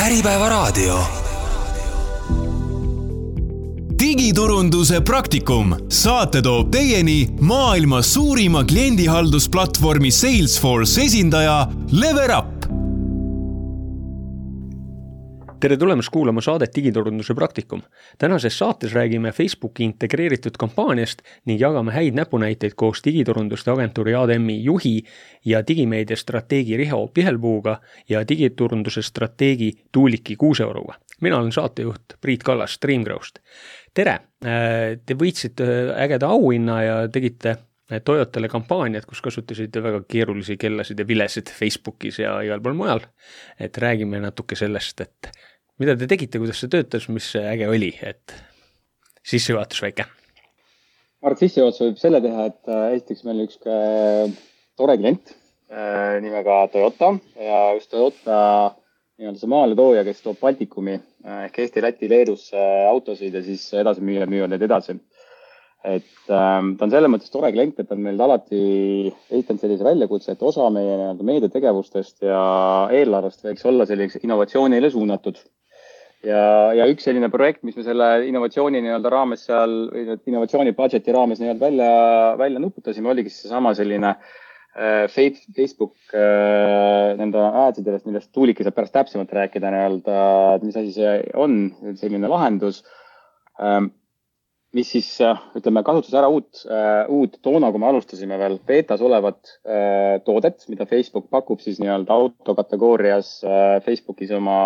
Äripäevaraadio. Digiturunduse praktikum. Saate toob teieni maailma suurima kliendihaldusplatvormi Salesforce esindaja Leverup. Tere tulemast kuulama saadet Digiturunduse praktikum. Tänases saates räägime Facebooki integreeritud kampaaniast ning jagame häid näpunäiteid koos digiturunduste agentuuri ADM-i juhi ja digimeedia strateegi Riho Pihelpuuga ja digiturunduse strateegi Tuuliki Kuuseuruga. Mina olen saatejuht Priit Kallas Streamgrowst. Tere! Te võitsite ägeda auhinna ja tegite Toyotale kampaaniat, kus kasutasite väga keerulisi kellasid ja vilesid Facebookis ja igal pool mujal. Et räägime natuke sellest, et mida te tegite, kuidas see töötas, mis see äge oli, et sissejuhatus väike. Sissejuhatus võib selle teha, et esiteks meil üks tore klient nimega Toyota ja just Toyota see maaletooja, kes toob Baltikumi ehk Eesti, Läti, Leedus autosid ja siis edasi müüvad need edasi. Et ta on selles mõttes tore klient, et on meil alati ehitanud sellise väljakutse, et osa meie meediategevustest ja eelarvest võiks olla sellise innovatsioonile suunatud. Ja üks selline projekt, mis me selle innovatsiooni raames seal, innovatsiooni budgeti raames välja nuputasime, oligi seesama selline Facebook nende aadsidest, millest Tuuliki saab pärast täpsemalt rääkida, mis asi see on, selline lahendus, mis siis, kasutas ära uut toona, kui me alustasime veel beetas olevat toodet, mida Facebook pakub siis autokategoorias Facebookis oma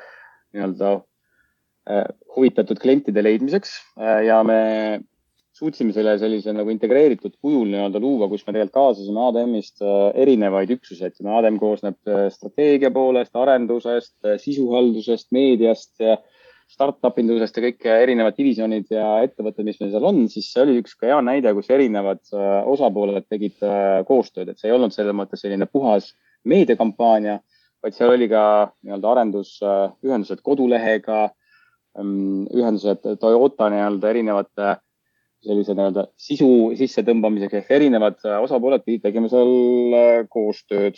huvitatud klientide leidmiseks ja me suutsime sellise integreeritud kujul luua, kus me tegelikult kaasasime ADM-ist erinevaid üksused. ADM koosneb strateegia poolest, arendusest, sisuhaldusest, meediast ja startup-indusest ja kõik erinevad divisionid ja ettevõtted, mis meil seal on, siis see oli üks hea näide, kus erinevad osapooled tegid koostööd. Et see ei olnud selles mõttes selline puhas meediakampaania, vaid seal oli ka arendus, ühendused kodulehega, ühendused Toyota erinevate sellise sisu sisse tõmbamiseks ehk erinevad osapooled tegime seal koostööd.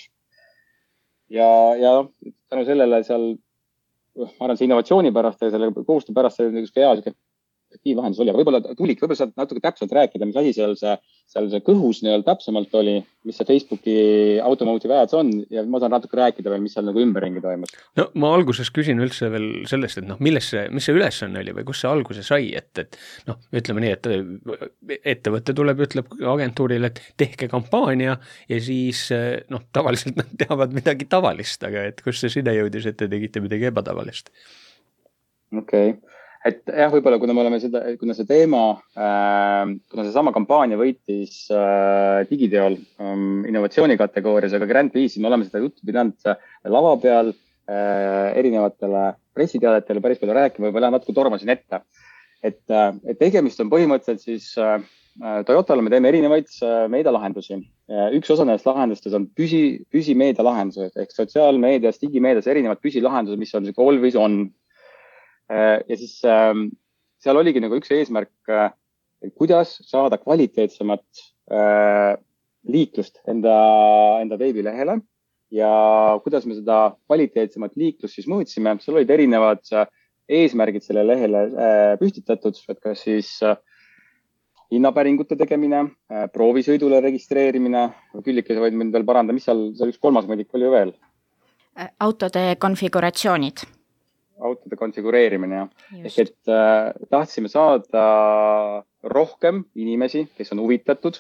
Ja tänu sellele seal ma arvan, see innovatsiooni pärast ja selle koostöö pärast see üks hea efektiivlahendus oli. Aga võib-olla Tuulik, võib-olla saad natuke täpselt rääkida, mis asi seal see kõhus täpsemalt oli, mis see Facebooki automotive ads on ja ma saan natuke rääkida veel, mis seal ümberringi toimus. No ma alguses küsin üldse veel sellest, et mis see ülesanne oli või kus see alguse sai, et ütleme nii, et ettevõte ütleb agentuurile, et tehke kampaania ja siis tavaliselt nad teavad midagi tavalist, aga et kus see sinna jõudis, et te tegite midagi ebatavalist? Okei. Et jah, võib-olla kuna see teema, kuna see sama kampaania võitis digiteol innovatsiooni kategoorias, aga Grand Prix'i me oleme seda juttu pidanud lava peal erinevatele pressiteadetele päris palju rääkima, võib-olla natuke tormasin ette. Et tegemist on põhimõtteliselt siis Toyotale me teeme erinevaid meedialahendusi. Üks osa nendest lahendustes on püsimeedialahendused ehk sotsiaalmeedias, digimeedias erinevad püsilahendused, mis on always on. Ja siis seal oligi üks eesmärk, kuidas saada kvaliteetsemat liiklust enda veebilehele ja kuidas me seda kvaliteetsemat liiklust siis mõõtsime. Seal olid erinevad eesmärgid selle lehele püstitatud, et kas siis hinnapäringute tegemine, proovisõidule registreerimine, Küllike sa võid mind veel paranda, mis seal üks kolmas mõõdik oli ju veel? Autode konfiguratsioonid. Autode konfigureerimine, ehk et tahtsime saada rohkem inimesi, kes on huvitatud,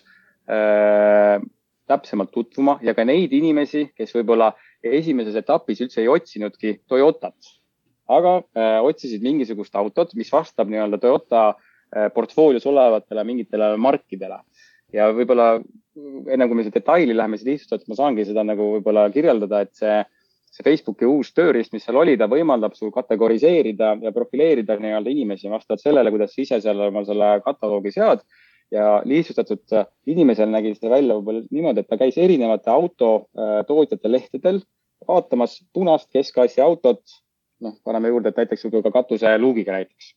täpsemalt tutvuma ja ka neid inimesi, kes võib-olla esimeses etapis üldse ei otsinudki Toyotat, aga otsisid mingisugust autot, mis vastab Toyota portfoolios olevatele mingitele markidele. Ja võib-olla enne kui me see detaili läheme, siis lihtsalt ma saangi seda võib-olla kirjeldada, et see Facebooki uus tööriist, mis seal oli, ta võimaldab sul kategoriseerida ja profileerida inimesi vastavalt sellele, kuidas sa ise seal oma selle kataloogi sead ja lihtsustatud inimesel nägi seda välja niimoodi, et ta käis erinevate autotootjate lehtedel vaatamas punast keskkassi autot, paneme juurde, et näiteks ka katuse luugiga näiteks.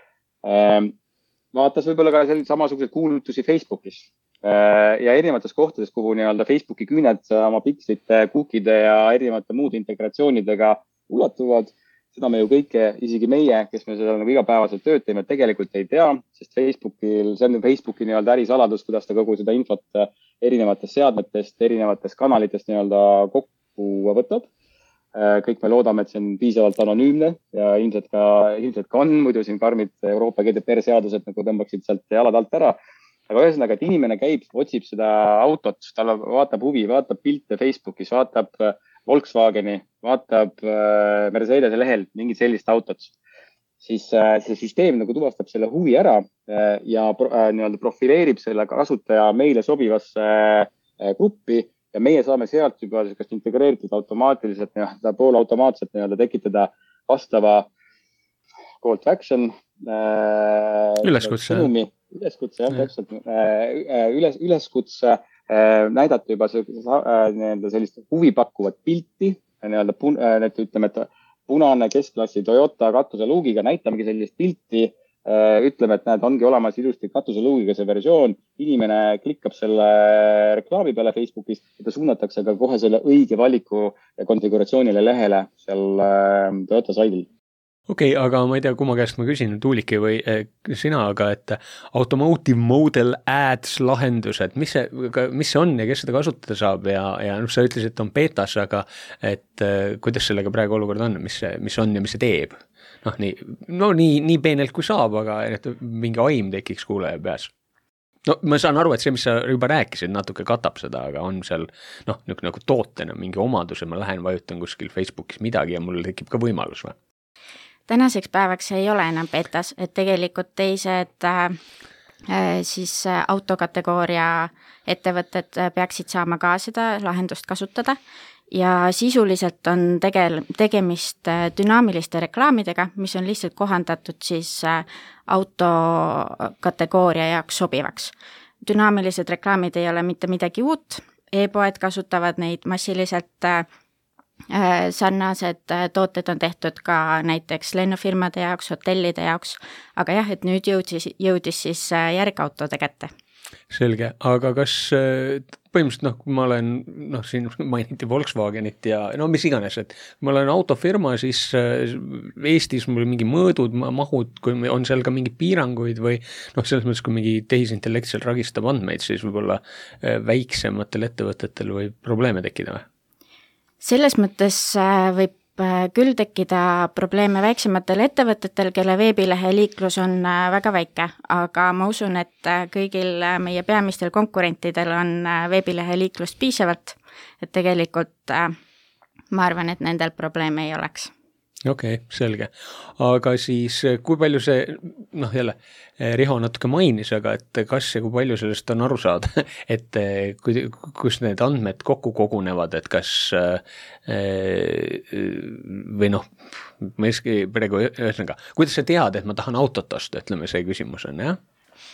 Vaatas võib-olla ka samasuguseid kuulutusi Facebookis. Ja erinevates kohtades, kuhu Facebooki küüned oma pikslite, cookide ja erinevate muude integratsioonidega ulatuvad, seda me ju kõike, isegi meie, kes me seda nagu igapäevaselt tööd teeme, tegelikult ei tea, sest see on Facebooki nii-öelda ärisaladus, kuidas ta kogu seda infot erinevatest seadmetest, erinevatest kanalitest nii-öelda kokku võtab. Kõik me loodame, et see on piisavalt anonüümne ja ilmselt ka on, muidu siin karmid Euroopa GDPR seadused nagu tõmbaksid sealt jalad alt ära. Aga ühesõnaga, et inimene käib, otsib seda autot, tal vaatab huvi, vaatab pilte Facebookis, vaatab Volkswageni, vaatab Mercedese lehel mingit sellist autot, siis see süsteem nagu tuvastab selle huvi ära ja nii-öelda profileerib selle kasutaja meile sobivasse gruppi ja meie saame sealt juba integreeritud automaatiliselt, poolautomaatselt nii-öelda tekitada vastava call to action üleskutse näidata juba sellist huvipakkuvat pilti, ütleme, et punane keskklassi Toyota katuseluugiga, näitamegi sellist pilti, ütleme, et näed, ongi olemas ilusti katuseluugiga see versioon, inimene klikkab selle reklaami peale Facebookis ja ta suunatakse ka kohe selle õige valiku konfiguratsioonile lehele seal Toyota saidil. Okei, aga ma ei tea, kumma käest ma küsin, Tuuliki või sina, aga et automotive model ads lahendused, mis see on ja kes seda kasutada saab ja sa ütlesid, et on betas, aga et kuidas sellega praegu olukord on, mis on ja mis see teeb? Nii peenelt kui saab, aga et mingi aim tekiks kuulaja peas. No ma saan aru, et see, mis sa juba rääkisid, natuke katab seda, aga on seal nagu tootena mingi omadus ja ma lähen vajutan kuskil Facebookis midagi ja mul tekib ka võimalus või? Tänaseks päevaks ei ole enam betas, et tegelikult teised siis autokategooria ettevõtted peaksid saama ka seda lahendust kasutada ja sisuliselt on tegemist dünaamiliste reklaamidega, mis on lihtsalt kohandatud siis autokategooria jaoks sobivaks. Dünaamilised reklaamid ei ole mitte midagi uut, e-poed kasutavad neid massiliselt. Sarnased tooted on tehtud ka näiteks lennufirmade jaoks, hotellide jaoks, aga jah, et nüüd jõudis siis järgautode kätte. Selge, aga kas põhimõtteliselt, kui ma olen, siin mainiti Volkswagenit ja mis iganes, et ma olen autofirma, siis Eestis mul mingi mõõdud, mahud, kui on seal ka mingi piiranguid või selles mõttes, kui mingi tehisintellekt seal ragistab andmeid, siis võib-olla väiksematel ettevõtetel või probleeme tekkida või? Selles mõttes võib küll tekkida probleeme väiksematel ettevõtetel, kelle veebilehe liiklus on väga väike, aga ma usun, et kõigil meie peamistel konkurentidel on veebilehe liiklust piisavalt, et tegelikult ma arvan, et nendel probleeme ei oleks. Okei, selge. Aga siis kui palju see, jälle, Riho natuke mainis, aga et kas ja kui palju sellest on aru saada, et kus need andmed kokku kogunevad, et kas või ma eski praegu ühesõnaga, kuidas sa tead, et ma tahan autot osta, ütleme see küsimus on, jah?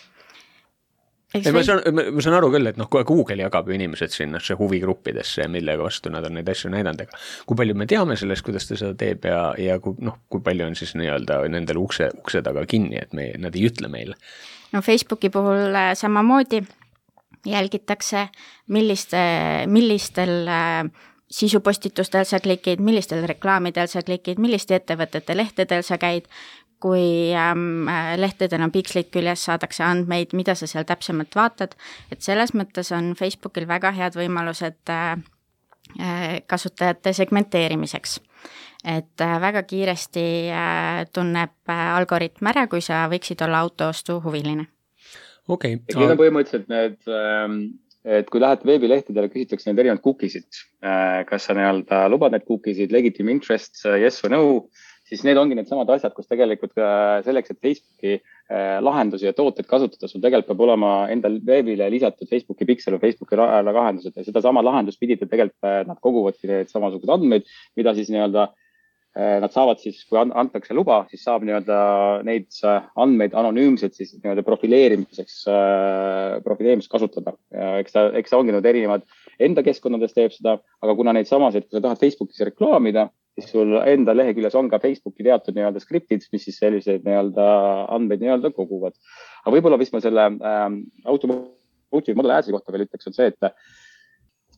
Ma saan aru küll, et Google jagab ju inimesed sinna huvigruppidesse, millega vastu nad on neid asju näidanud, aga kui palju me teame sellest, kuidas ta seda teeb ja kui palju on siis nii-öelda nendel ukse taga kinni, et nad ei ütle meile? Facebooki puhul samamoodi jälgitakse, millistel sisupostitustel sa klikid, millistel reklaamidel sa klikid, milliste ettevõtete lehtedel sa käid, kui lehtedel on pikslid küljes, saadakse andmeid, mida sa seal täpsemalt vaatad, et selles mõttes on Facebookil väga head võimalused kasutajate segmenteerimiseks. Et väga kiiresti tunneb algoritm ära, kui sa võiksid olla autoostu huviline. Okay. Need on põhimõtteliselt need, et kui lähed veebilehtedele, küsitakse need erinevad cookiesid, kas sa nii-öelda lubad need cookiesid, legitime interest, yes või no, siis need ongi need samad asjad, kus tegelikult selleks, et Facebooki lahendusi ja tooteid kasutada, sul tegelikult peab olema endal veebile lisatud Facebooki piksel või Facebooki lahendused ja seda sama lahendust pidid, et tegelikult nad koguvadki need samasugused andmeid, mida siis nii-öelda nad saavad siis, kui antakse luba, siis saab nii-öelda neid andmeid anonüümselt siis nii-öelda profileerimiseks kasutada. Eks ta ongi need erinevad enda keskkonnades teeb seda, aga kuna neid samasid, kui sa tahad Facebookis reklaamida, siis sul enda leheküljes on ka Facebooki teatud nii-öelda skriptid, mis siis selliseid nii-öelda andmeid nii-öelda koguvad. Aga võib-olla, mis ma selle automotive model ads'i kohta veel ütleks, on see, et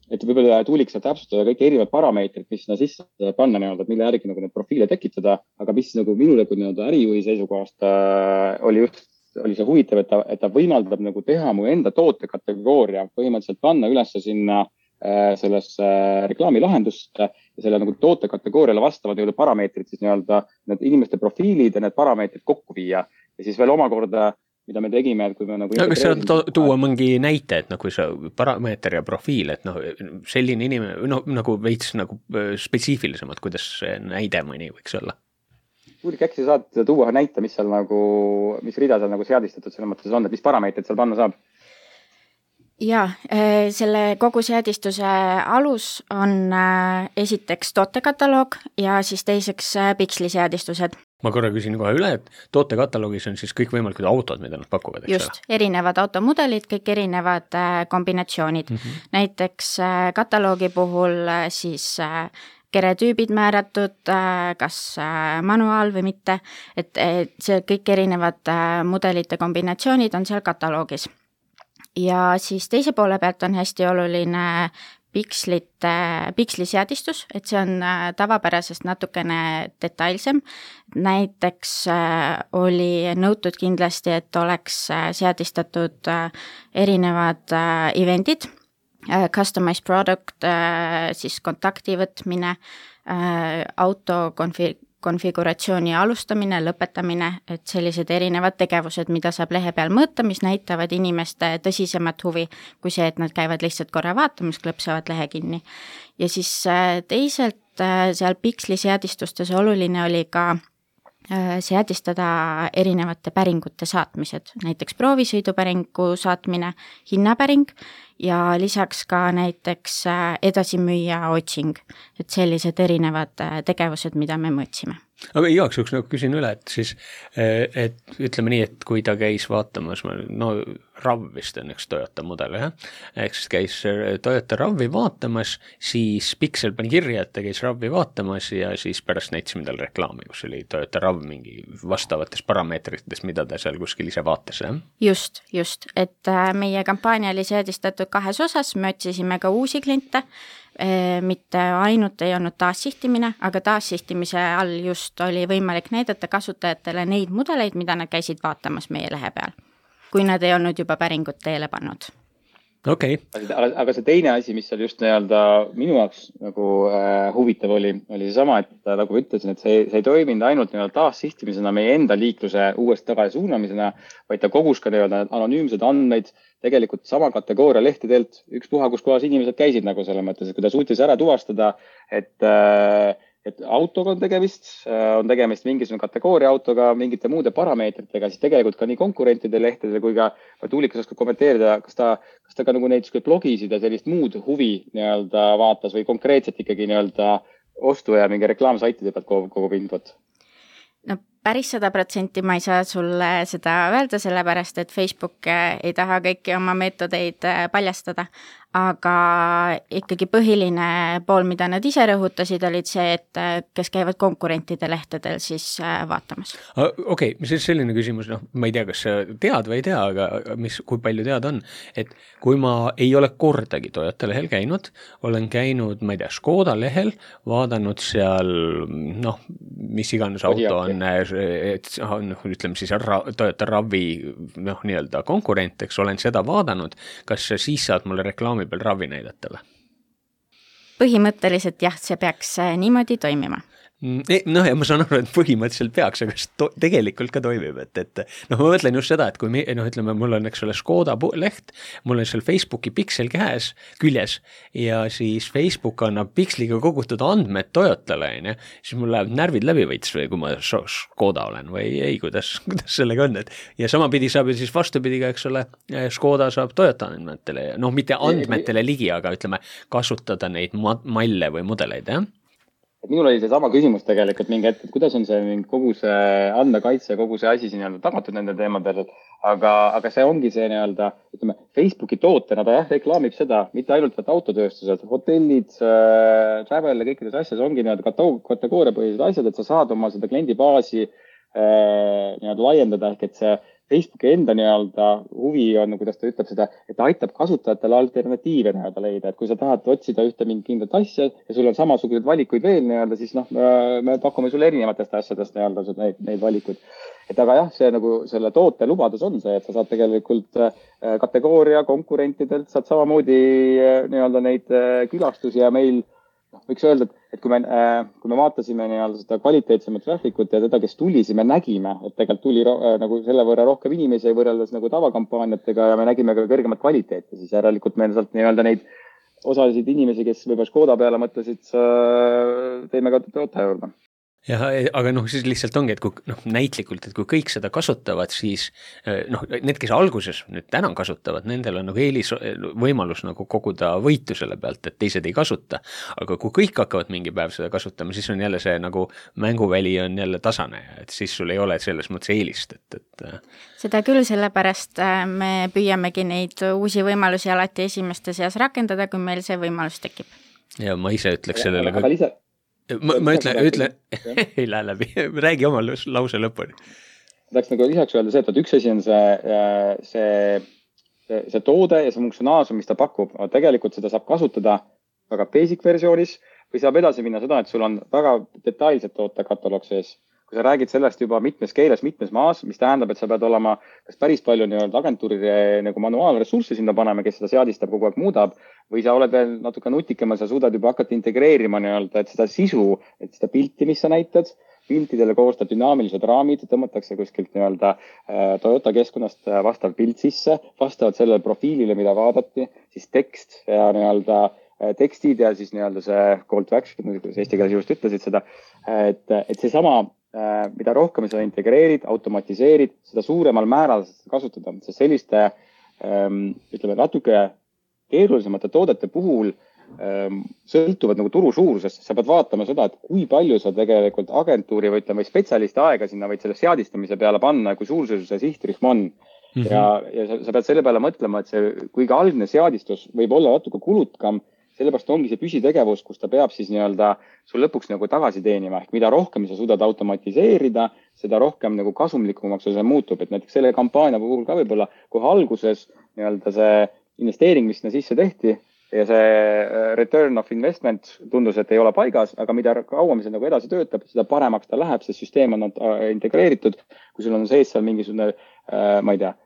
et võib-olla Tuulik saab täpsustada kõik erinevad parameetrid, mis sinna sisse panna nii-öelda, et mille järgi nagu need profiile tekitada, aga mis nagu minule kui nii-öelda ärijuhi seisukohast oli see huvitav, et ta võimaldab nagu teha mu enda tootekategooria põhimõtteliselt panna üles sinna sellesse reklaamilahendusse ja selle nagu tootekategooriale vastavad nii-öelda parameetrid siis nii-öelda need inimeste profiilid ja need parameetrid kokku viia ja siis veel omakorda mida me tegime, et kui me nagu... Kas sa tuua mingi näite, et kui sa parameeter ja profiil, et selline inimene, nagu veits nagu spetsiifilisemad, kuidas see näide mõni võiks olla? Tuulik, äkki sa saad tuua näite, mis seal nagu, mis rida seal nagu seadistatud selle mõttes on, et mis parameetrid seal panna saab? Jaa, selle kogu seadistuse alus on esiteks tootekataloog ja siis teiseks piksliseadistused. Ma korra küsin kohe üle, et tootekataloogis on siis kõik võimalikud autod, mida nad pakuvad, eks just, erinevad automudelid, kõik erinevad kombinatsioonid. Näiteks kataloogi puhul siis keretüübid määratud, kas manuaal või mitte, et see kõik erinevad mudelite kombinatsioonid on seal kataloogis. Ja siis teise poole pealt on hästi oluline piksliseadistus, et see on tavapärasest natukene detailsem. Näiteks oli nõutud kindlasti, et oleks seadistatud erinevad eventid, customized product, siis kontakti võtmine, auto konfiguratsiooni alustamine, lõpetamine, et sellised erinevad tegevused, mida saab lehe peal mõõta, mis näitavad inimeste tõsisemat huvi, kui see, et nad käivad lihtsalt korra vaatamas, klõpsavad lehe kinni. Ja siis teiselt seal piksliseadistustes oluline oli ka seadistada erinevate päringute saatmised, näiteks proovisõidupäringu saatmine, hinnapäring ja lisaks ka näiteks edasimüüja otsing, et sellised erinevad tegevused, mida me mõõtsime. Aga igaks juhuks küsin üle, et siis, et ütleme nii, et kui ta käis vaatamas, RAV vist on üks Toyota mudel, ehk siis käis Toyota RAV-i vaatamas, siis Pixel pani kirja, et ta käis RAV-i vaatamas ja siis pärast näitasime tal reklaami, kus oli Toyota RAV mingi vastavates parameetrites, mida ta seal kuskil ise vaatas. Just, et meie kampaania oli seadistatud 2 osas, me otsisime ka uusi kliente, mitte ainult ei olnud taassihtimine, aga taassihtimise all just oli võimalik näidata kasutajatele neid mudeleid, mida nad käisid vaatamas meie lehe peal, kui nad ei olnud juba päringut teele pannud. Okay. Aga see teine asi, mis seal just nii-öelda minu jaoks nagu huvitav oli seesama, et nagu ütlesin, et see ei toiminud ainult nii-öelda taassihtimisena meie enda liikluse uuesti tagasi suunamisena, vaid ta kogus ka nii-öelda anonüümsed andmeid tegelikult sama kategooria lehtedelt ükspuha, kus kohas inimesed käisid nagu selle mõttes, et kui ta suutis ära tuvastada, et autoga on tegemist mingisugune kategooria autoga, mingite muude parameetritega, siis tegelikult ka nii konkurentide lehtedele kui ka Tuulikas oskab kommenteerida, kas ta ka nagu neid blogisid ja sellist muud huvi nii-öelda vaatas või konkreetselt ikkagi nii-öelda ostu ja mingi reklaamsaitide pealt kogub infot? No päris 100% ma ei saa sulle seda öelda, sellepärast et Facebook ei taha kõiki oma meetodeid paljastada, aga ikkagi põhiline pool, mida nad ise rõhutasid, olid see, et kes käivad konkurentide lehtedel siis vaatamas. Okei, siis selline küsimus, ma ei tea, kas sa tead või ei tea, aga kui palju tead on, et kui ma ei ole kordagi Toyota lehel käinud, olen käinud, ma ei tea, Škoda lehel, vaadanud seal, mis iganes auto on, ütleme siis Toyota RAV-i nii-öelda konkurent, eks olen seda vaadanud, kas siis saad mulle reklaami peal RAV-i näidata või? Põhimõtteliselt jah, see peaks niimoodi toimima. Ja ma saan aru, et põhimõtteliselt peaks, aga tegelikult ka toimib, et ma mõtlen just seda, et kui ütleme, mul on eks ole Škoda leht, mul on seal Facebooki Pixel küljes ja siis Facebook annab Pixeliga kogutud andmed Toyotale, siis mul läheb närvid läbi veits või kui ma Škoda olen või ei, kuidas sellega on, ja samapidi saab ju siis vastupidi ka, eks ole, Škoda saab Toyota andmetele, mitte andmetele ligi, aga ütleme, kasutada neid malle või mudeleid, jah? Minul oli see sama küsimus tegelikult mingi hetk, et kuidas on see kogu see andmekaitse, kogu see asi siin tagatud nende teemadel, aga see ongi see nii-öelda, ütleme, Facebooki tootena ta reklaamib seda, mitte ainult autotööstused, hotellid, travel ja kõikides asjades ongi nii-öelda kategooriapõhised asjad, et sa saad oma seda kliendibaasi nii-öelda laiendada, ehk et see Facebooki enda nii-öelda huvi on, kuidas ta ütleb seda, et ta aitab kasutajatele alternatiive nii-öelda leida, et kui sa tahad otsida ühte mingit kindlat asja ja sul on samasuguseid valikuid veel nii-öelda, siis me pakume sulle erinevatest asjadest nii-öelda neid valikuid. Et aga jah, see nagu selle toote lubadus on see, et sa saad tegelikult kategooria konkurentidelt, saad samamoodi nii-öelda neid külastusi ja meil võiks öelda, et kui me vaatasime nii-öelda seda kvaliteetsemat trafficut ja teda, kes tuli, siis me nägime, et tegelikult tuli nagu selle võrra rohkem inimesi võrreldes nagu tavakampaaniatega ja me nägime ka kõrgemat kvaliteeti, siis järelikult meil sealt nii-öelda neid osalisid inimesi, kes võib-olla Škoda peale mõtlesid, teeme ka Toyota juurde. jah, aga siis lihtsalt ongi, et kui näitlikult, et kui kõik seda kasutavad, siis need, kes alguses nüüd täna kasutavad, nendel on nagu võimalus nagu koguda võitu selle pealt, et teised ei kasuta. Aga kui kõik hakkavad mingi päev seda kasutama, siis on jälle see nagu mänguväli on jälle tasane, et siis sul ei ole selles mõttes eelist, et seda küll, sellepärast me püüamegi neid uusi võimalusi alati esimeste seas rakendada, kui meil see võimalus tekib. Ja ma ise ütleks sellele ka... Ma ütlen, ei lähe läbi, räägi oma lause lõpuni. Tahaks nagu lisaks öelda see, et üks asi on see toode ja see funktsionaalsus, mis ta pakub, aga tegelikult seda saab kasutada väga basic versioonis või saab edasi minna seda, et sul on väga detailsed tootekataloog sees. Kui sa räägid sellest juba mitmes keeles, mitmes maas, mis tähendab, et sa pead olema kas päris palju nii-öelda agentuuride nagu manuaalressurssi sinna panema, kes seda seadistab, kogu aeg muudab, või sa oled veel natuke nutikama, sa suudad juba hakata integreerima nii-öelda, et seda sisu, et seda pilti, mis sa näitad, piltidele koostad dünaamilised raamid, tõmmatakse kuskilt nii-öelda Toyota keskkonnast vastav pilt sisse, vastavalt sellele profiilile, mida vaadati, siis tekst ja nii-öelda tekstid ja siis nii-öelda see call to action, kuidas eesti keeles just ütlesid seda, et see sama mida rohkem sa integreerid, automatiseerid, seda suuremal määral kasutada. Sest selliste, ütleme, natuke keerulisemate toodete puhul sõltuvad nagu turu suurusest. Sa pead vaatama seda, et kui palju sa tegelikult agentuuri või spetsialisti aega sinna võid selle seadistamise peale panna ja kui suur see sihtrühm on. Ja sa pead selle peale mõtlema, et see kuigi algne seadistus võib olla natuke kulutkam, sellepärast ongi see püsitegevus, kus ta peab siis nii-öelda sul lõpuks nagu tagasi teenima. Ehk mida rohkem sa suudad automatiseerida, seda rohkem nagu kasumlikumaks see muutub. Et näiteks selle kampaania puhul ka võib-olla kohe alguses nii-öelda see investeering, mis sinna sisse tehti ja see return of investment tundus, et ei ole paigas, aga mida kauem see nagu edasi töötab, seda paremaks ta läheb, see süsteem on integreeritud. Kui sul on sees seal mingisugune, ma ei tea,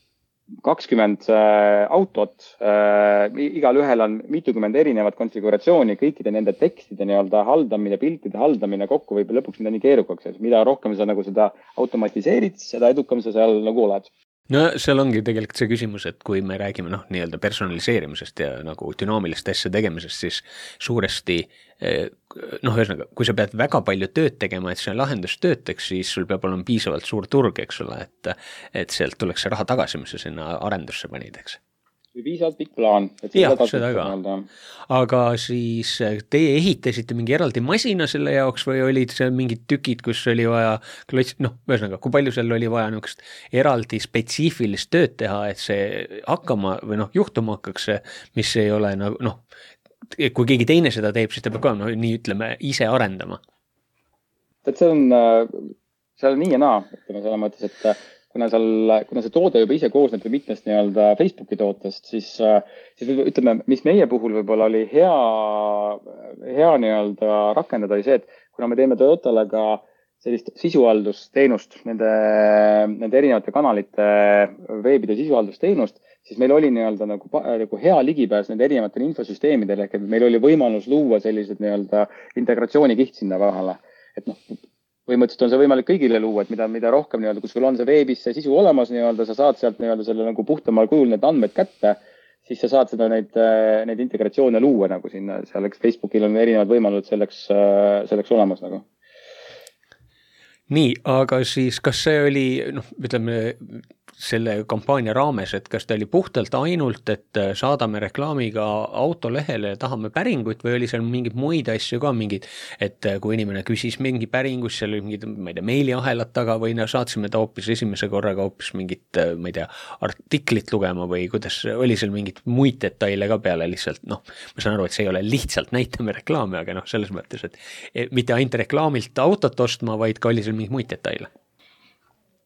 20 autot, igal ühel on mitukümmend erinevat konfiguratsiooni, kõikide nende tekstide nii-öelda haldamine, piltide haldamine kokku võib lõpuks mida nii keerukaks. Mida rohkem sa nagu seda automatiseerid, seda edukam sa seal nagu oled. No seal ongi tegelikult see küsimus, et kui me räägime nii-öelda personaliseerimisest ja nagu dünaamilist asja tegemisest, siis suuresti ühesõnaga, kui sa pead väga palju tööd tegema, et see lahendus töötaks, siis sul peab olema piisavalt suur turg, eks ole, et sealt tuleks see raha tagasi, mis sa sinna arendusse panid, eks. Või piisavalt pikk plaan. Jah, seda ka. Aga siis teie ehitasite mingi eraldi masina selle jaoks või olid see mingid tükid, kus oli vaja ühesõnaga, kui palju seal oli vaja niisugust eraldi spetsiifilist tööd teha, et see hakkama või juhtuma hakkaks, mis ei ole kui keegi teine seda teeb, siis ta peab ka nii ütleme ise arendama. Et see on nii ja naa, ütleme selle mõttes, et kuna see toode juba ise koosneb mitmest nii-öelda Facebooki tootest, siis ütleme, mis meie puhul võib-olla oli hea nii-öelda rakendada oli see, et kuna me teeme Toyotale ka sellist sisuhaldusteenust, nende erinevate kanalite veebide sisuhaldusteenust, siis meil oli nii-öelda nagu hea ligipääs nende erinevatele infosüsteemidele, ehk et meil oli võimalus luua sellised nii-öelda integratsioonikiht sinna vahele. Et põhimõtteliselt on see võimalik kõigile luua, et mida rohkem nii-öelda, kui sul on see veebis see sisu olemas nii-öelda, sa saad sealt nii-öelda selle nagu puhtamal kujul need andmed kätte, siis sa saad seda neid integratsioone luua nagu sinna, seal Facebookil on erinevad võimalused selleks olemas nagu. Nii, aga siis kas see oli, ütleme, selle kampaania raames, et kas ta oli puhtalt ainult, et saadame reklaamiga autolehele ja tahame päringuid või oli seal mingid muid asju ka mingid, et kui inimene küsis mingi päringus, seal oli mingid, ma ei tea, meiliahelad taga või saatsime ta hoopis esimese korraga hoopis mingit, ma ei tea, artiklit lugema või kuidas oli seal mingid muid detaile ka peale lihtsalt, ma saan aru, et see ei ole lihtsalt näitame reklaami, aga selles mõttes, et mitte ainult reklaamilt autot ostma, vaid ka oli seal mingeid muid detaile.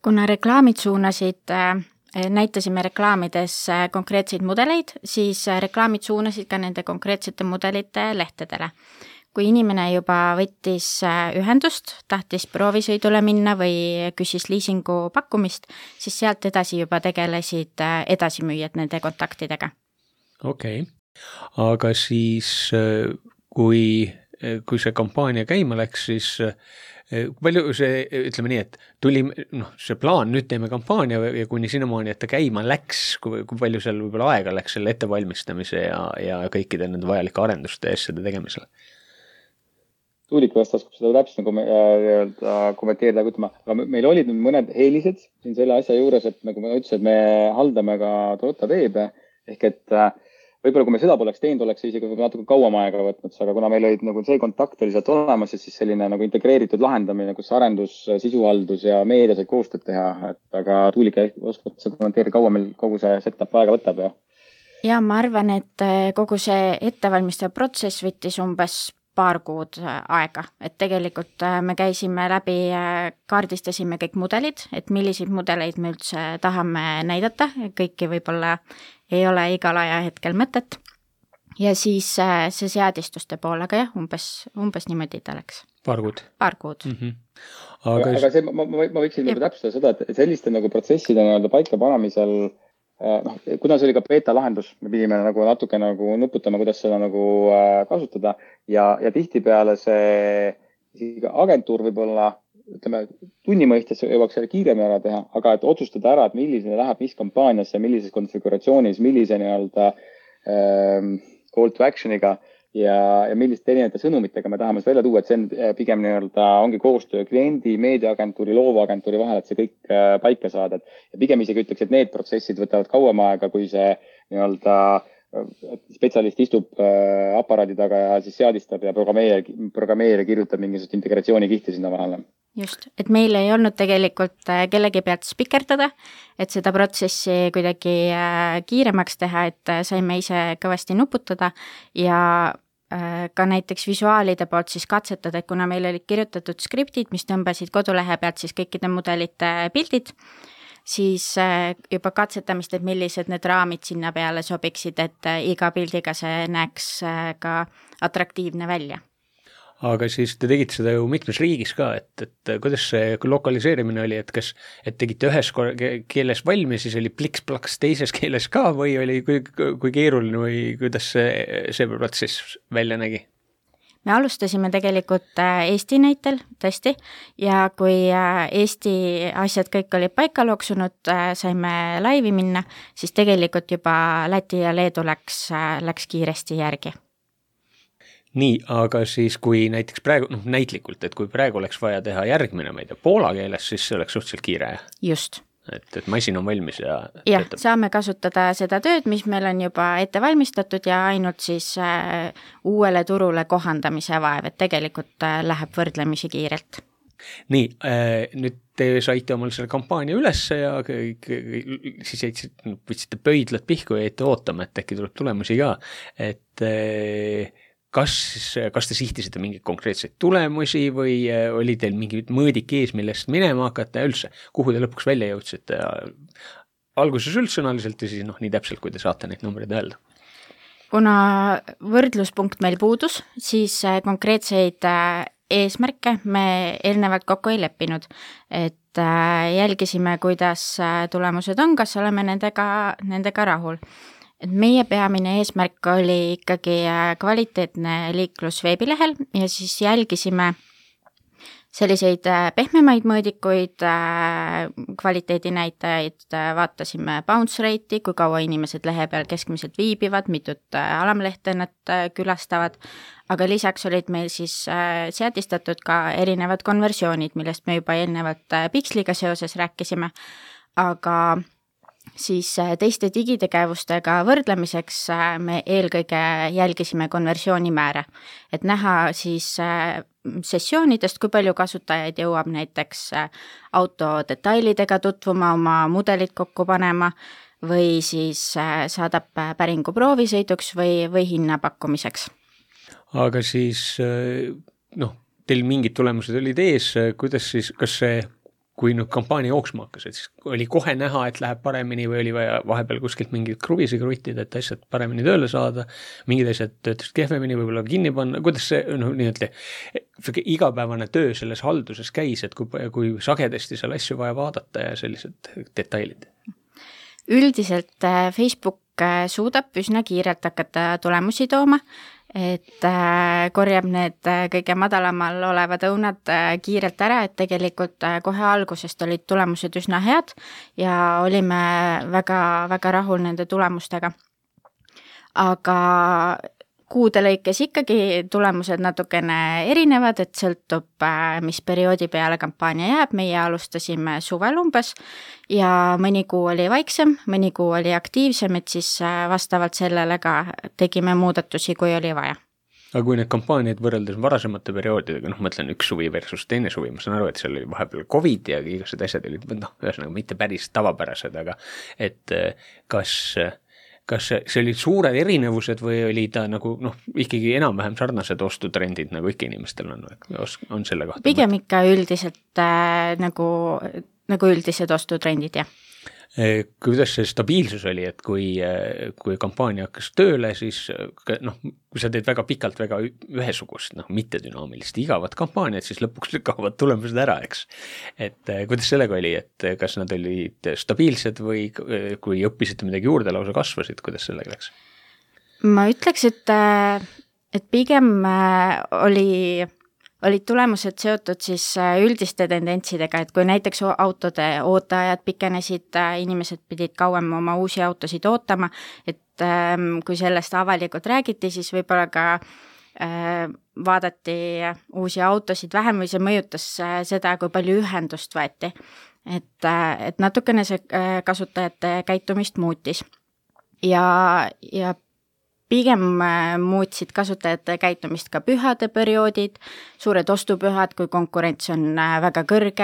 kuna reklaamid suunasid, näitasime reklaamides konkreetseid mudeleid, siis reklaamid suunasid ka nende konkreetsete mudelite lehtedele. Kui inimene juba võttis ühendust, tahtis proovisõidule minna või küsis liisingu pakkumist, siis sealt edasi juba tegelesid edasimüüjad nende kontaktidega. Okei. Aga siis kui see kampaania käima läks, siis palju see, ütleme nii, et tuli see plaan, nüüd teeme kampaania ja kuni sinnamaani, et ta käima läks, kui palju seal võib-olla aega läks selle ettevalmistamise ja kõikide nende vajalike arenduste eest seda tegemisele? Tuulik vastas, kui seda täpselt kommenteerida, aga meil olid mõned eelised siin selle asja juures, et nagu ma ütlesin, et me haldame ka Toyota Veebe, ehk et võib-olla kui me seda poleks teinud, oleks isegi natuke kauem aega võtnud, aga kuna meil olid nagu see kontakt oli sealt olemas ja siis selline nagu integreeritud lahendamine, kus arendus, sisuhaldus ja meedia said koostööd teha, aga Tuulik oskab seda kommenteerida, kaua meil kogu see setup aega võtab ja ma arvan, et kogu see ettevalmistav protsess võttis umbes paar kuud aega, et tegelikult me käisime läbi, kaardistasime kõik mudelid, et milliseid mudeleid me üldse tahame näidata, kõiki võib-olla ei ole igal ajahetkel mõtet. Ja siis see seadistuste pool, aga jah, umbes niimoodi ta läks. Paar kuud. Mm-hmm. Aga see, ma võiksin täpsustada seda, et selliste nagu protsesside paika panemisel kuna see oli ka beta lahendus, me pidime nagu natuke nagu nuputama, kuidas seda nagu kasutada ja tihtipeale see agentuur võib-olla, ütleme, tunni mõistes jõuaks selle kiiremini ära teha, aga et otsustada ära, et millisena läheb mis kampaaniasse, millises konfiguratsioonis, millise call to action'iga ja milliste erinevate sõnumitega me tahame välja tuua, et see on pigem ongi koostöö kliendi, meediaagentuuri, loovagentuuri vahel, et see kõik paika saada. Ja pigem isegi ütleks, et need protsessid võtavad kauem aega, kui see spetsialist istub aparaadi taga ja siis seadistab ja programmeerija kirjutab mingisugust integratsiooni-kihti sinna vahele. Just, et meil ei olnud tegelikult kellegi pealt spikerdada, et seda protsessi kuidagi kiiremaks teha, et saime ise kõvasti nuputada ja ka näiteks visuaalide poolt siis katsetada, et kuna meil olid kirjutatud skriptid, mis tõmbasid kodulehe pealt siis kõikide mudelite pildid, siis juba katsetamist, et millised need raamid sinna peale sobiksid, et iga pildiga see näeks ka atraktiivne välja. Aga siis te tegite seda ju mitmes riigis ka, et kuidas see lokaliseerimine oli, et tegite ühes keeles valmis, siis oli pliks-plaks teises keeles ka või oli kui keeruline või kuidas see protsess välja nägi? Me alustasime tegelikult Eesti näitel, tõesti, ja kui Eesti asjad kõik olid paika loksunud, saime laivi minna, siis tegelikult juba Läti ja Leedu läks kiiresti järgi. Nii, aga siis kui näiteks praegu, näitlikult, et kui praegu oleks vaja teha järgmine, ma ei tea, poola keeles, siis see oleks suhteliselt kiire. Just. Et masin on valmis ja töötab. Saame kasutada seda tööd, mis meil on juba ette valmistatud ja ainult siis uuele turule kohandamise vaev, et tegelikult läheb võrdlemisi kiirelt. Nii, nüüd te saite omal selle kampaania ülesse ja siis võtsite pöidlad pihku ja jäite ootama, et äkki tuleb tulemusi ka, et kas te sihtisite mingeid konkreetseid tulemusi või oli teil mingi mõõdik ees, millest minema hakata ja üldse, kuhu te lõpuks välja jõudsite alguses üldsõnaliselt ja siis nii täpselt, kui te saate neid numbreid öelda? Kuna võrdluspunkt meil puudus, siis konkreetseid eesmärke me eelnevalt kokku ei leppinud, et jälgisime, kuidas tulemused on, kas oleme nendega rahul. Et meie peamine eesmärk oli ikkagi kvaliteetne liiklus veebilehel ja siis jälgisime selliseid pehmemaid mõõdikuid, kvaliteedinäitajaid, vaatasime bounce rate'i, kui kaua inimesed lehe peal keskmiselt viibivad, mitut alamlehte nad külastavad, aga lisaks olid meil siis seadistatud ka erinevad konversioonid, millest me juba eelnevalt Pixliga seoses rääkisime, aga siis teiste digitegevustega võrdlemiseks me eelkõige jälgisime konversioonimääre, et näha siis sessioonidest, kui palju kasutajaid jõuab näiteks auto detailidega tutvuma, oma mudelit kokku panema või siis saadab päringu proovisõiduks või hinna pakkumiseks. Aga siis, teil mingid tulemused olid ees, kuidas siis, kas see kui nüüd kampaania jooksma hakkas, et siis oli kohe näha, et läheb paremini või oli vaja vahepeal kuskilt mingid kruvisi kruttida, et asjad paremini tööle saada, mingid asjad töötasid kehvemini, võib-olla kinni panna, kuidas see igapäevane töö selles halduses käis, et kui sagedasti seal asju vaja vaadata ja sellised detailid? Üldiselt Facebook suudab üsna kiirelt hakata tulemusi tooma, et korjab need kõige madalamal olevad õunad kiirelt ära, et tegelikult kohe algusest olid tulemused üsna head ja olime väga, väga rahul nende tulemustega. Aga kuude lõikes ikkagi tulemused natukene erinevad, et sõltub, mis perioodi peale kampaania jääb. Meie alustasime suvel umbes ja mõni kuu oli vaiksem, mõni kuu oli aktiivsem, et siis vastavalt sellele ka tegime muudatusi, kui oli vaja. Aga kui need kampaaniad võrreldes varasemate perioodidega, mõtlen üks suvi versus teine suvi, ma saan aru, et seal oli vahepeal COVID ja igased asjad olid, ühesõnaga mitte päris tavapärased, aga et kas see olid suured erinevused või oli ta nagu ikkagi enam-vähem sarnased ostutrendid, nagu ikka inimestel on selle kohta? Pigem ikka üldiselt nagu üldised ostutrendid, jah. Kuidas see stabiilsus oli, et kui kampaania hakkas tööle, siis kui sa teed väga pikalt väga ühesugust, mittedünaamilist igavat kampaaniat, siis lõpuks kaovad tulemused ära, eks. Et kuidas sellega oli, et kas nad olid stabiilsed või kui õppisite midagi juurde, lausa kasvasid, kuidas sellega läks? Ma ütleks, et pigem olid tulemused seotud siis üldiste tendentsidega, et kui näiteks autode ooteajad pikenesid, inimesed pidid kauem oma uusi autosid ootama, et kui sellest avalikult räägiti, siis võib-olla ka vaadati uusi autosid vähem või see mõjutas seda, kui palju ühendust võeti. Et natukene see kasutajate käitumist muutis ja pigem muutsid kasutajate käitumist ka pühade perioodid, suured ostupühad, kui konkurents on väga kõrge,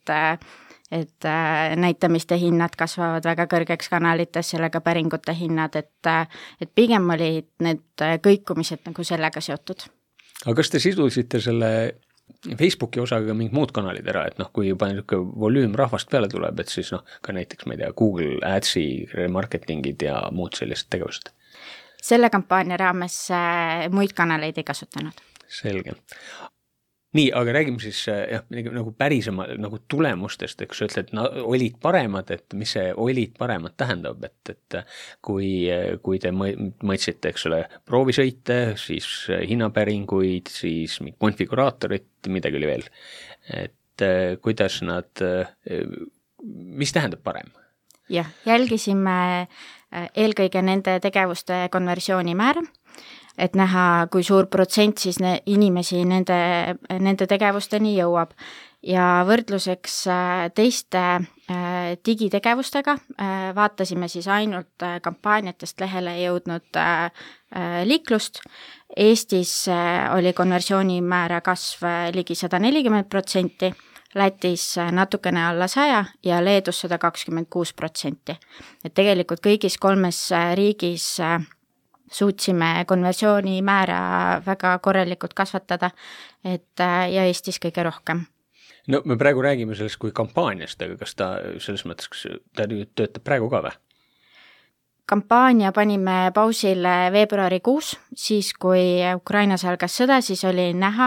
et näitamiste hinnad kasvavad väga kõrgeks kanalites, sellega päringute hinnad, et pigem olid need kõikumised nagu sellega seotud. Aga kas te sidusite selle Facebooki osaga mingid muud kanalid ära, et kui juba volüüm rahvast peale tuleb, et siis ka näiteks, ma ei tea, Google Adsi remarketingid ja muud sellised tegevused? Selle kampaania raames muid kanaleid ei kasutanud. Selge. Nii, aga räägime siis nagu pärisema nagu tulemustest, eks sa ütled, olid paremad, et mis see olid paremad tähendab, et kui te mõtsite, eks ole, proovisõite, siis hinnapäringuid, siis konfiguraatorit, midagi oli veel, et kuidas nad, mis tähendab parem? Jah, jälgisime eelkõige nende tegevuste konversioonimäära, et näha, kui suur protsent siis inimesi nende tegevusteni jõuab. Ja võrdluseks teiste digitegevustega vaatasime siis ainult kampaaniatest lehele jõudnud liiklust. Eestis oli konversioonimäära kasv ligi 140%, Lätis natukene alla 100 ja Leedus 126%. Et tegelikult kõigis kolmes riigis suutsime konversioonimäära väga korralikult kasvatada, ja Eestis kõige rohkem. No me praegu räägime sellest kui kampaaniast, aga kas ta selles mõttes, kas ta töötab praegu ka või? Kampaania panime pausile veebruarikuus, siis kui Ukrainas algas sõda, siis oli näha,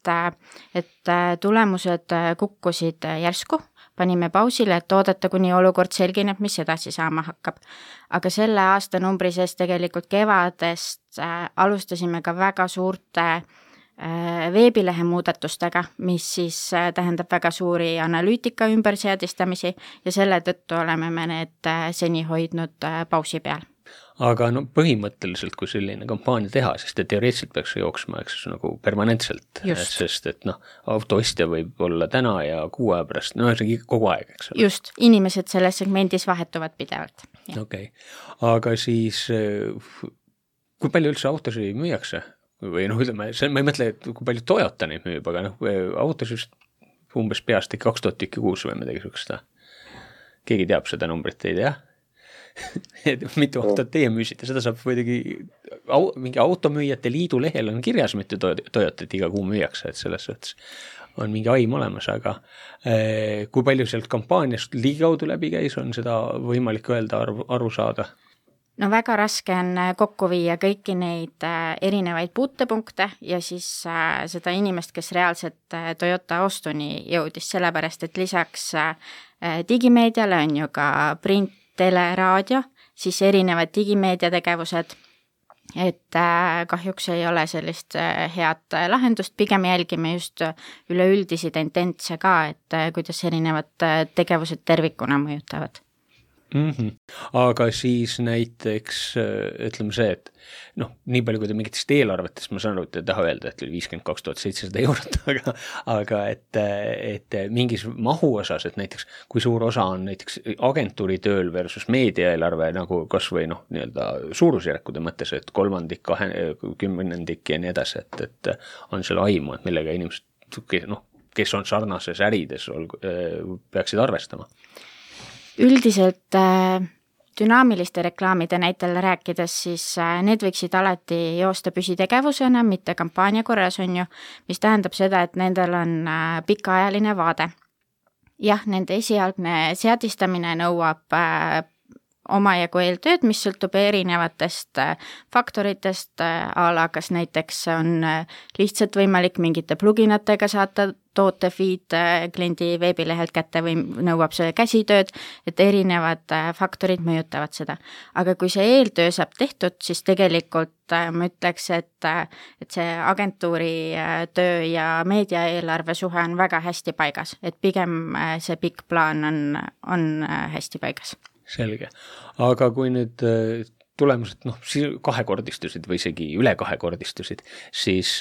et tulemused kukkusid järsku, panime pausile, et oodata, kuni olukord selgineb, mis edasi saama hakkab. Aga selle aasta numbri sees tegelikult kevadest alustasime ka väga suurte veebilehe muudatustega, mis siis tähendab väga suuri analüütika ümberseadistamisi ja selle tõttu oleme me need seni hoidnud pausi peal. Aga põhimõtteliselt, kui selline kampaania teha, sest teoreetiliselt peaks see jooksma nagu permanentselt, sest et autoostja võib olla täna ja 6 aja pärast, see kogu aeg, eks ole. Just, inimesed selles segmendis vahetuvad pidevalt. Okei. Aga siis, kui palju üldse autosid müüakse? Või ütleme, ma ei mõtle, et kui palju Toyota neid müüb, aga autos just umbes peast 2000 tükki kuus või midagi suksta. Keegi teab seda numbrit, ei tea? Mitu autot teie müüsite, seda saab võidagi mingi automüüjate liidu lehel on kirjas, mitu Toyotat iga kuu müüakse, et selles suhtes. on mingi aim olemas, aga kui palju sealt kampaaniast ligikaudu läbi käis, on seda võimalik öelda, aru saada? No väga raske on kokku viia kõiki neid erinevaid puutepunkte ja siis seda inimest, kes reaalselt Toyota ostuni jõudis, sellepärast et lisaks digimeediale on ju ka print, tele, raadio, siis erinevad digimeedia tegevused, et kahjuks ei ole sellist head lahendust, pigem jälgime just üleüldisi tendentse ka, et kuidas erinevad tegevused tervikuna mõjutavad. Aga siis näiteks ütleme see, et nii palju kui te mingitest eelarvetest, ma saan aru, et te taha öelda, et oli 52 700 eurot, aga et mingis mahu osas, et näiteks kui suur osa on näiteks agentuuri tööl versus meediaeelarve nagu kas või nii-öelda suurusjärkude mõttes, et 1/3, 10% ja nii edasi, et on selle aimu, et millega inimesed, kes on sarnases ärides, peaksid arvestama. Üldiselt dünaamiliste reklaamide näitel rääkides, siis need võiksid alati joosta püsitegevusena, mitte kampaania korras on ju, mis tähendab seda, et nendel on pikaajaline vaade. Jah, nende esialgne seadistamine nõuab omajagu eeltööd, mis sõltub erinevatest faktoritest, kas näiteks on lihtsalt võimalik mingite pluginatega saata toote feed kliendi veebilehelt kätte või nõuab see käsitööd, et erinevad faktorid mõjutavad seda. Aga kui see eeltöö saab tehtud, siis tegelikult ma ütleks, et see agentuuri töö ja meediaeelarve suhe on väga hästi paigas, et pigem see pikk plaan on hästi paigas. Selge. Aga kui nüüd tulemused kahekordistusid või isegi üle kahekordistusid, siis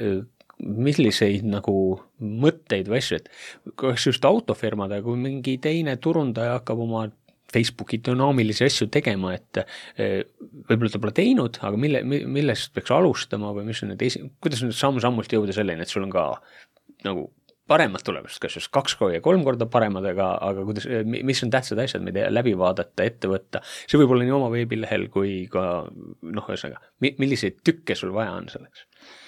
milliseid nagu mõtteid või asju, et kas just autofirmad, kui mingi teine turundaja hakkab oma Facebooki dünaamilisi asju tegema, et võib-olla ta pole teinud, aga millest peaks alustama või mis on kuidas nüüd samm-sammult jõuda selleni, et sul on ka nagu paremad tulemust, kas just 2 ja 3 korda paremad, aga kuidas, mis on tähtsad asjad, mida läbi vaadata, ette võtta, see võib olla nii oma veebilehel kui ka ühesõnaga, milliseid tükke sul vaja on selleks?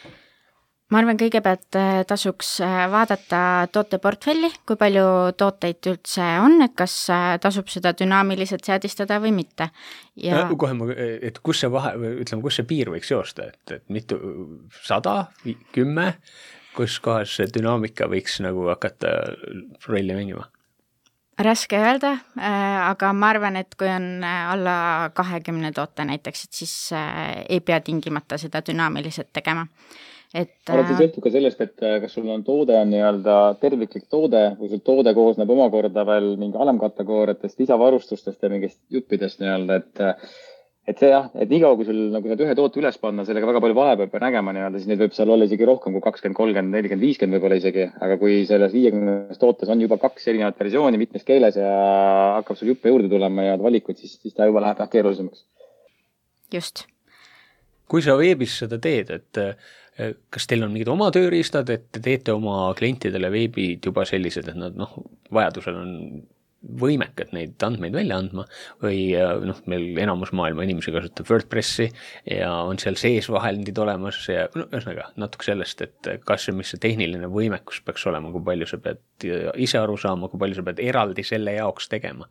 Ma arvan, kõigepealt tasuks vaadata tooteportfelli, kui palju tooteid üldse on, et kas tasub seda dünaamiliselt seadistada või mitte. Ja et kus see piir võiks joosta, et mitu 100, 10, kus kohas see dünaamika võiks nagu hakata rolli mängima? Raske öelda, aga ma arvan, et kui on alla 20 toote näiteks, et siis ei pea tingimata seda dünaamiliselt tegema. Arvad, see sõltub ka sellest, et kas sul on toode on nii-öelda terviklik toode või sul toode koosneb omakorda veel mingi alemkategooriatest, lisavarustustest ja mingist juppidest nii-öelda, et see jah, et niikaua kui sul nagu saad ühe toote üles panna, sellega väga palju vahe peab nägema nii-öelda, siis neid võib seal olla isegi rohkem kui 20, 30, 40, 50 võib olla isegi, aga kui selles 50 tootes on juba 2 erinevat versiooni mitmes keeles ja hakkab sul juppe juurde tulema ja valikud, siis ta juba läheb keerulisemaks. Just. Kui sa veebis seda teed, et kas teil on mingid oma tööriistad, et te teete oma klientidele veebid juba sellised, et nad vajadusel on võimekad neid andmeid välja andma või meil enamus maailma inimesi kasutab WordPressi ja on seal sees vahendid olemas ja ühesõnaga natuke sellest, et kas ja mis see tehniline võimekus peaks olema, kui palju sa pead ise aru saama, kui palju sa pead eraldi selle jaoks tegema?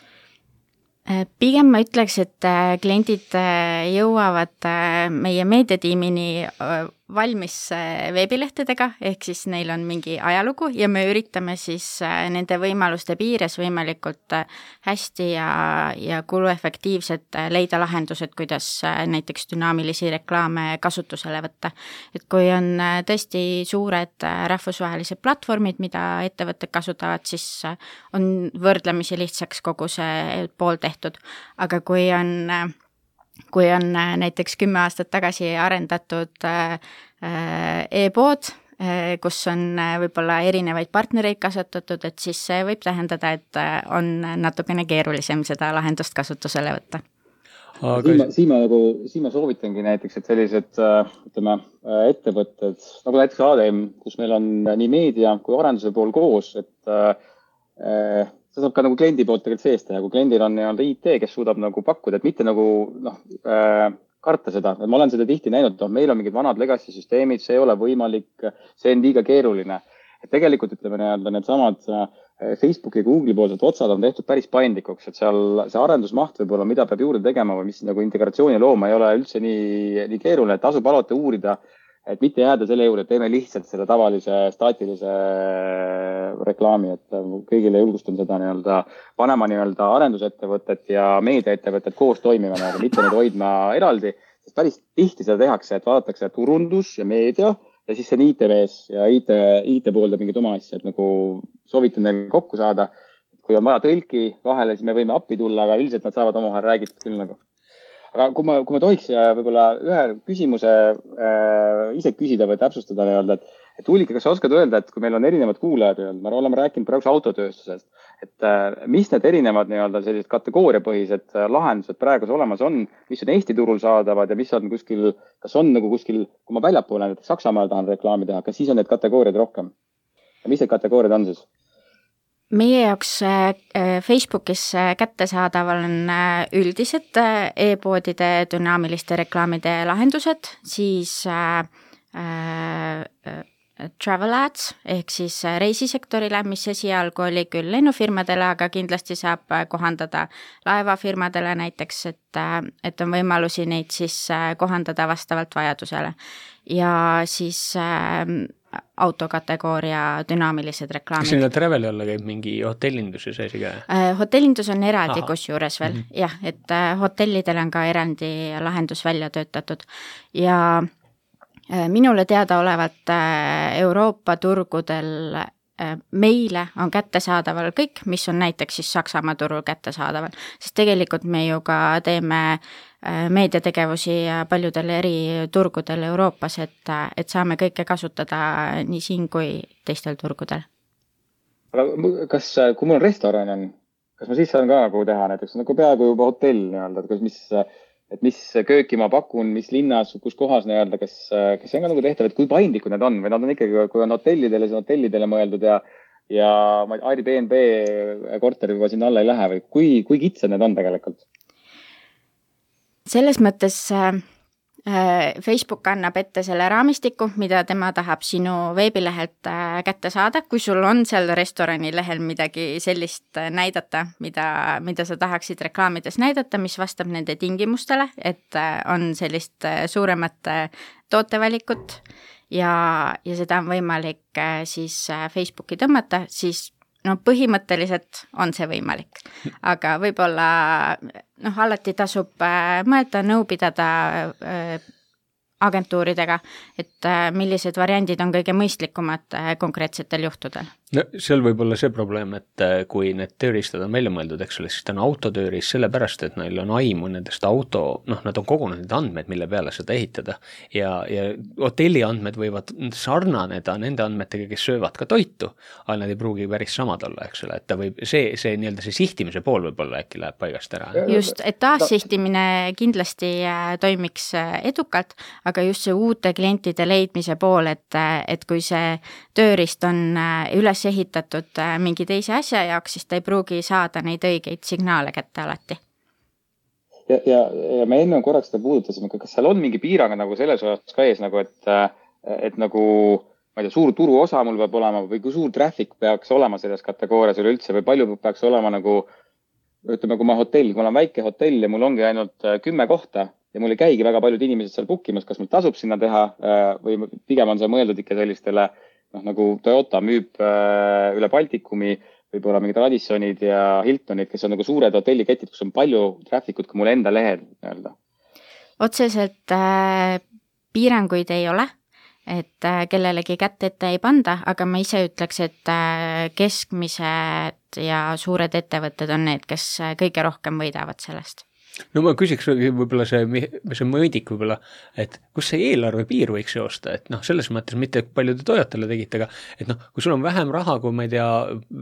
Pigem ma ütleks, et kliendid jõuavad meie meediatiimini valmis veebilehtedega, ehk siis neil on mingi ajalugu ja me üritame siis nende võimaluste piires võimalikult hästi ja kuluefektiivselt leida lahendused, kuidas näiteks dünaamilisi reklaame kasutusele võtta. Et kui on tõesti suured rahvusvahelised platvormid, mida ettevõtted kasutavad, siis on võrdlemisi lihtsaks kogu see pool tehtud. Aga kui on näiteks 10 aastat tagasi arendatud e-pood, kus on võib-olla erinevaid partnereid kasutatud, et siis see võib tähendada, et on natukene keerulisem seda lahendust kasutusele võtta. Siin ma soovitangi näiteks, et sellised ettevõtted, nagu näiteks ADM, kus meil on nii meedia kui arenduse pool koos, et see saab ka nagu kliendi poolt tegelikult sees teha, kui kliendil on IT, kes suudab nagu pakkuda, et mitte nagu karta seda. Ma olen seda tihti näinud, meil on mingid vanad legacy süsteemid, see ei ole võimalik, see on liiga keeruline. et tegelikult ütleme need samad Facebooki ja Google'i poolsed otsad on tehtud päris paindlikuks, et seal see arendusmaht võib-olla, mida peab juurde tegema või mis nagu integratsiooni looma, ei ole üldse nii keeruline, et tasub alati uurida, et mitte jääda selle juurde, et teeme lihtsalt selle tavalise staatilise reklaami, et kõigile julgustan seda panema arendusettevõtet ja meediaettevõtet koos toimima, mitte neid hoidma eraldi, sest päris tihti seda tehakse, et vaadatakse turundus ja meedia ja siis see on IT-mees ja IT poolda mingid oma asja, et nagu soovitan neil kokku saada. Kui on vaja tõlki vahele, siis me võime appi tulla, aga üldiselt nad saavad omavahel räägitud küll nagu. Aga kui ma tohiks võib-olla ühe küsimuse ise küsida või täpsustada, et Ullike, kas sa oskad öelda, et kui meil on erinevad kuulajad, me oleme rääkinud praegu autotööstusest, et mis need erinevad sellised kategooriapõhised lahendused praegu olemas on, mis on Eesti turul saadavad ja mis on kuskil, kas on nagu kuskil, kui ma väljapoole näiteks Saksamaal tahan reklaami teha, kas siis on need kategooriad rohkem? Ja mis need kategooriad on siis? Meie jaoks Facebookis kättesaadaval on üldised e-poodide dünaamiliste reklaamide lahendused, siis travel ads ehk siis reisisektorile, mis esialgu oli küll lennufirmadele, aga kindlasti saab kohandada laevafirmadele näiteks, et on võimalusi neid siis kohandada vastavalt vajadusele. Ja siis autokategooria dünaamilised reklaamid. Sinna traveli alla käib mingi hotellindus ja see ka? Hotellindus on eraldi kusjuures veel, jah, et hotellidel on ka eraldi lahendus välja töötatud ja minule teadaolevalt Euroopa turgudel meile on kättesaadaval kõik, mis on näiteks siis Saksamaa turul kättesaadaval, sest tegelikult me ju ka teeme meediategevusi paljudel eri turgudel Euroopas, et saame kõike kasutada nii siin kui teistel turgudel. Aga kas, kui mul on restoran on, kas ma siis saan ka nagu teha näiteks nagu peaaegu juba hotell mis kööki ma pakun, mis linnas, kus kohas kas see on ka nagu tehtav, et kui paindlikud need on või nad on ikkagi, kui on hotellidele, siis on hotellidele mõeldud ja Airbnb korter juba sinna alla ei lähe või kui kitsad need on tegelikult? Selles mõttes Facebook annab ette selle raamistiku, mida tema tahab sinu veebilehelt kätte saada, kui sul on seal restorani lehel midagi sellist näidata, mida sa tahaksid reklaamides näidata, mis vastab nende tingimustele, et on sellist suuremat tootevalikut ja seda on võimalik siis Facebooki tõmmata, siis põhimõtteliselt on see võimalik, aga võib-olla alati tasub mõelda, nõu pidada agentuuridega, et millised variandid on kõige mõistlikumad konkreetsetel juhtudel. No seal võib olla see probleem, et kui need tööriistad on välja mõeldud, eks ole, siis ta on autotööriist sellepärast, et neil on aimu nendest nad on kogunud need andmed, mille peale seda ehitada ja hotelli andmed võivad sarnaneda nende andmetega, kes söövad ka toitu, aga nad ei pruugi päris samad olla, eks ole, et ta võib, see sihtimise pool võib-olla äkki läheb paigast ära. Just, et taassihtimine kindlasti toimiks edukalt, aga just see uute klientide leidmise pool, et kui see tööriist on üles ehitatud mingi teise asja jaoks, siis ta ei pruugi saada neid õigeid signaale kätte alati. Ja me enne korraks seda puudutasime, kas seal on mingi piirang nagu selles osas ka ees, nagu et nagu, ma ei tea, suur turu osa mul peab olema või kui suur traffic peaks olema selles kategoorias üleüldse või palju peaks olema nagu, ütleme, kui ma on väike hotell ja mul ongi ainult 10 kohta ja mul ei käigi väga paljud inimesed seal bookimas, kas mul tasub sinna teha või pigem on see mõeldud ikka sellistele nagu Toyota müüb üle Baltikumi, võib-olla mingid Radissonid ja Hiltonid, kes on nagu suured hotelliketid, kus on palju trafficut kui mul enda lehel. Otseselt piiranguid ei ole, et kellelegi kätte ette ei panda, aga ma ise ütleks, et keskmised ja suured ettevõtted on need, kes kõige rohkem võidavad sellest. No ma küsiks võib-olla see mõõdik võib-olla, et kus see eelarve piir võiks joosta, et selles mõttes mitte palju te Toyotale tegite, aga et kui sul on vähem raha, kui ma ei tea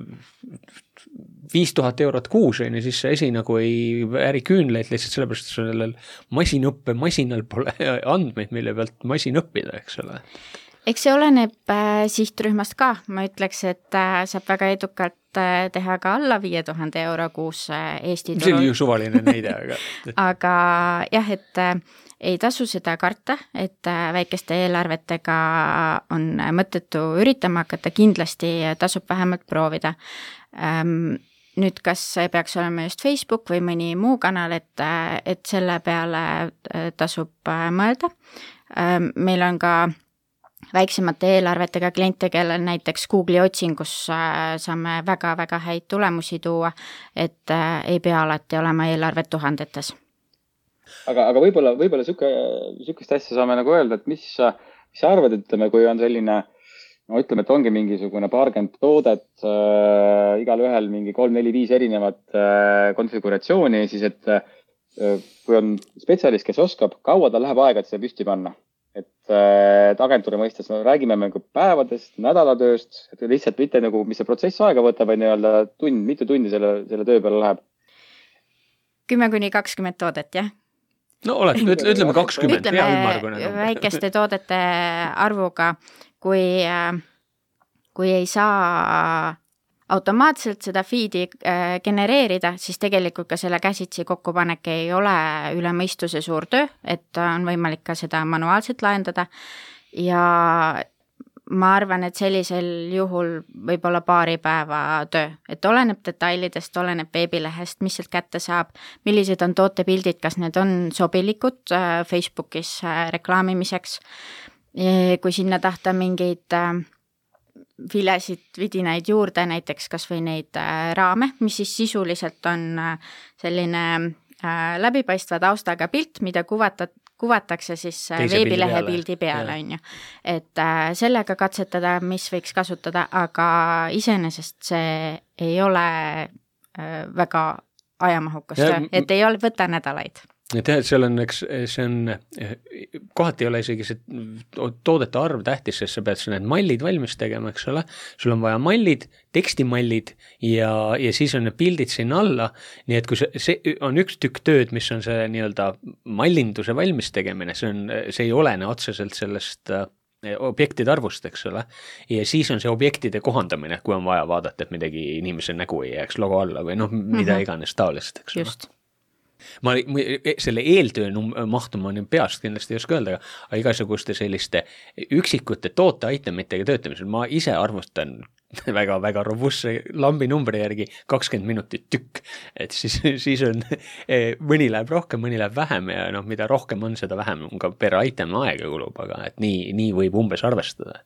5000 eurot kuus, siis see esi nagu ei vääri küünleid lihtsalt sellepärast, et sellel masinal pole andmeid, mille pealt masin õppida, eks ole. Eks see oleneb sihtrühmast ka, ma ütleks, et saab väga edukalt teha ka alla 5000 euro kuus Eesti turul. See oli ju suvaline näide, aga aga jah, et ei tasu seda karta, et väikeste eelarvetega on mõttetu üritama hakata, kindlasti tasub vähemalt proovida. Nüüd, kas peaks olema just Facebook või mõni muu kanal, et selle peale tasub mõelda. Meil on ka väiksemate eelarvetega kliente, kellel näiteks Google'i otsingus saame väga-väga häid tulemusi tuua, et ei pea alati olema eelarvet tuhandetes. Aga võib-olla sükest asja saame nagu öelda, et mis sa arvad, ütleme, kui on selline, no ütleme, et ongi mingisugune paarkümmend toodet, igal ühel mingi 3-4-5 erinevat konfiguratsiooni, siis et kui on spetsialist, kes oskab, kaua ta läheb aega, et seda püsti panna. Et agentuuri mõistes räägime nagu päevadest, nädalatööst, et lihtsalt mitte nagu, mis see protsess aega võtab, või nii-öelda mitu tundi selle töö peale läheb? 10-20 toodet, jah? No ütleme 20. Ütleme väikeste toodete arvuga, kui ei saa automaatselt seda feed'i genereerida, siis tegelikult ka selle käsitsi kokkupanek ei ole üle mõistuse suur töö, et on võimalik ka seda manuaalselt lahendada ja ma arvan, et sellisel juhul võib olla paari päeva töö, et oleneb detailidest, oleneb veebilehest, mis sealt kätte saab, millised on tootepildid, kas need on sobilikud Facebookis reklaamimiseks, kui sinna tahta mingeid vilesid, vidinaid juurde, näiteks kas või neid raame, mis siis sisuliselt on selline läbipaistva taustaga pilt, mida kuvatakse siis veebilehe pildi peale, on ju. Et sellega katsetada, mis võiks kasutada, aga iseenesest see ei ole väga ajamahukas, et ei ole võtta nädalaid. Et seal on, see on, kohati ei ole isegi see toodete arv tähtis, sest sa pead need mallid valmis tegema, eks ole. Sul on vaja mallid, tekstimallid ja siis on need pildid sinna alla. Nii et kui see on üks tükk tööd, mis on see nii-öelda mallinduse valmis tegemine, see ei olene otseselt sellest objektide arvust, eks ole. Ja siis on see objektide kohandamine, kui on vaja vaadata, et midagi inimese nägu ei jääks logo alla või mida iganes taolist, eks ole. Just. Ma selle eeltöö mahtu ma peast kindlasti ei oska öelda, aga igasuguste selliste üksikute toote-itemitega töötamisel ma ise arvustan väga robustse lambi numbri järgi 20 minutit tükk, et siis on mõni läheb rohkem, mõni läheb vähem ja mida rohkem on, seda vähem ka per item aega kulub, aga et nii võib umbes arvestada.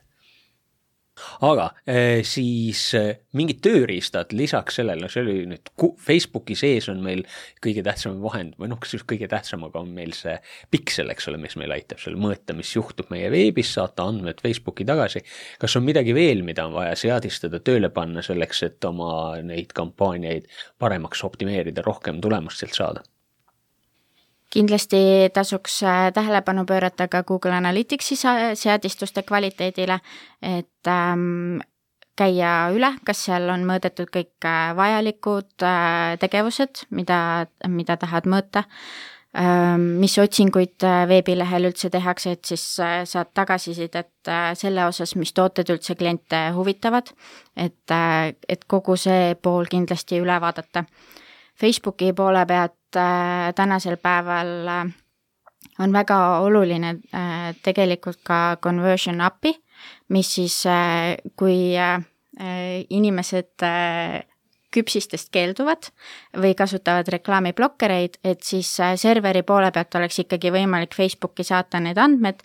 Aga siis mingid tööriistad lisaks sellele, see oli nüüd Facebooki sees on meil kõige tähtsam vahend, või kas just kõige tähtsam, aga on meil see piksel, eks ole, mis meil aitab selle mõõta, mis juhtub meie veebis, saata andmed Facebooki tagasi. Kas on midagi veel, mida on vaja seadistada, tööle panna selleks, et oma neid kampaaniaid paremaks optimeerida, rohkem tulemust sealt saada? Kindlasti tasuks tähelepanu pöörata ka Google Analyticsi seadistuste kvaliteedile, et käia üle, kas seal on mõõdetud kõik vajalikud tegevused, mida tahad mõõta, mis otsinguid veebilehel üldse tehakse, et siis saad tagasisidet selle osas, mis tooted üldse kliente huvitavad, et kogu see pool kindlasti üle vaadata. Facebooki poole pealt tänasel päeval on väga oluline tegelikult ka conversion API, mis siis, kui inimesed küpsistest keelduvad või kasutavad reklaamiblokkereid, et siis serveri poole pealt oleks ikkagi võimalik Facebooki saata need andmed,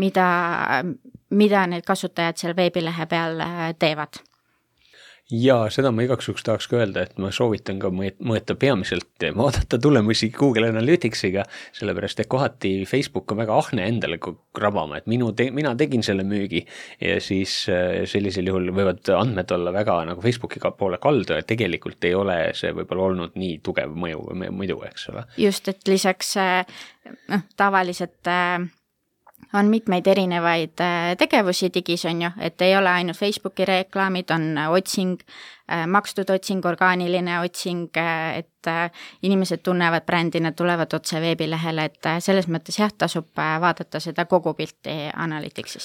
mida need kasutajad seal veebilehe peal teevad. Ja seda ma igaks juhuks tahaks ka öelda, et ma soovitan ka mõõta peamiselt vaadata tulemusi Google Analyticsiga, sellepärast, et kohati Facebook on väga ahne endale krabama, et mina tegin selle müügi ja siis sellisel juhul võivad andmed olla väga nagu Facebooki poole kaldu ja tegelikult ei ole see võib-olla olnud nii tugev mõju muidu, eks ole. Just, et lisaks tavaliselt on mitmeid erinevaid tegevusi digis, on ju, et ei ole ainult Facebooki reklaamid, on otsing, makstud otsing, orgaaniline otsing, et inimesed tunnevad brändi, nad tulevad otse veebilehele, et selles mõttes jah, tasub vaadata seda kogu pilti Analyticsist.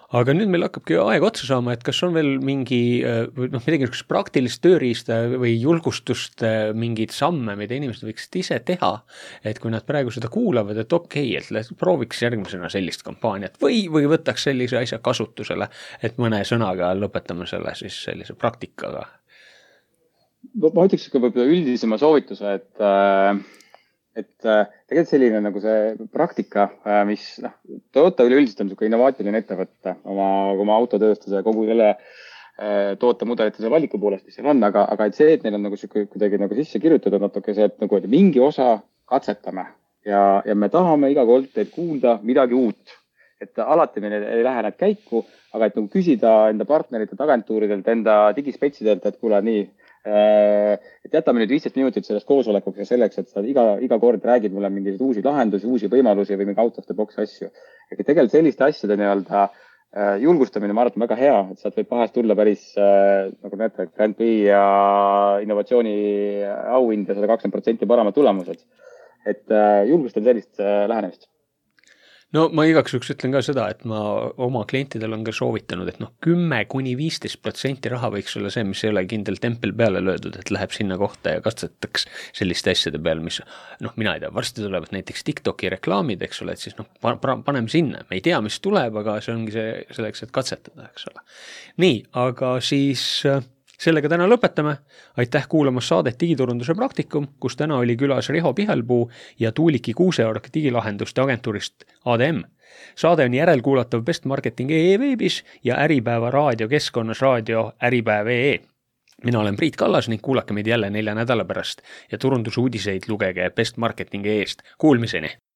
aga nüüd meil hakkabki aeg otsa saama, et kas on veel mingi midagi praktilist tööriista või julgustust mingeid samme, mida inimesed võiksid ise teha, et kui nad praegu seda kuulavad, et okei, et prooviks järgmisena sellist kampaaniat või võtaks sellise asja kasutusele, et mõne sõnaga lõpetame selle siis sellise praktikaga. Ma ütleks ka võib-olla üldisema soovituse, et tegelikult selline nagu see praktika, mis Toyota üleüldiselt on innovaatiline ettevõtte oma autotööstuse kogu selle tootemudelite valiku poolest, mis seal on, aga et see, et neil on nagu kuidagi nagu sisse kirjutatud natuke see, et nagu mingi osa katsetame ja me tahame iga kord teid kuulda midagi uut. Et alati meil ei lähe need käiku, aga et nagu küsida enda partneritelt, agentuuridelt, enda digispetsidelt, et kuule nii, et jätame nüüd 15 minutit sellest koosolekuks ja selleks, et sa iga kord räägid mulle mingeid uusi lahendusi, uusi võimalusi või mingi out of the box asju. Ja tegelikult selliste asjade julgustamine, ma arvan, väga hea, et sealt võib vahest tulla päris, nagu näete, Grand Prix ja innovatsiooni auhind ja 120% paremad tulemused. Et julgustan sellist lähenemist. No ma igaks juhuks ütlen ka seda, et ma oma klientidel on ka soovitanud, et 10–15% raha võiks olla see, mis ei ole kindel tempel peale löödud, et läheb sinna kohta ja katsetaks selliste asjade peal, mis mina ei tea, varsti tulevad näiteks TikToki reklaamid, eks ole, et siis paneme sinna. Me ei tea, mis tuleb, aga see ongi see selleks, et katsetada, eks ole. Nii, aga siis sellega täna lõpetame. Aitäh kuulamas saadet Digiturunduse praktikum, kus täna oli külas Riho Pihelpuu ja Tuuliki Kuuseorg digilahenduste agentuurist ADM. Saade on järelkuulatav Best Marketing veebis ja Äripäeva raadiokeskkonnas raadio Äripäev.ee. Mina olen Priit Kallas ning kuulake meid jälle 4 nädala pärast ja turundusuudiseid lugege Best Marketing eest. Kuulmiseni!